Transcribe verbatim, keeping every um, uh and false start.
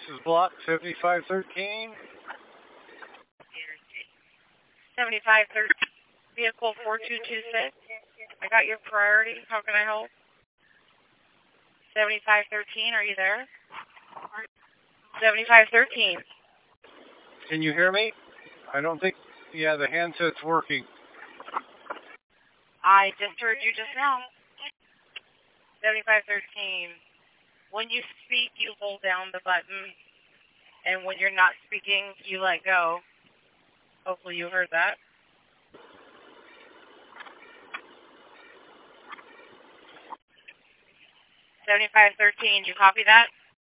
is block seventy-five thirteen. seventy-five thirteen, vehicle four two two six. I got your priority. How can I help? seventy-five thirteen, are you there? seventy-five thirteen. Can you hear me? I don't think, yeah, the handset's working. I just heard you just now. seventy-five thirteen. When you speak, you hold down the button, and when you're not speaking, you let go. Hopefully you heard that. seventy-five thirteen, you copy that?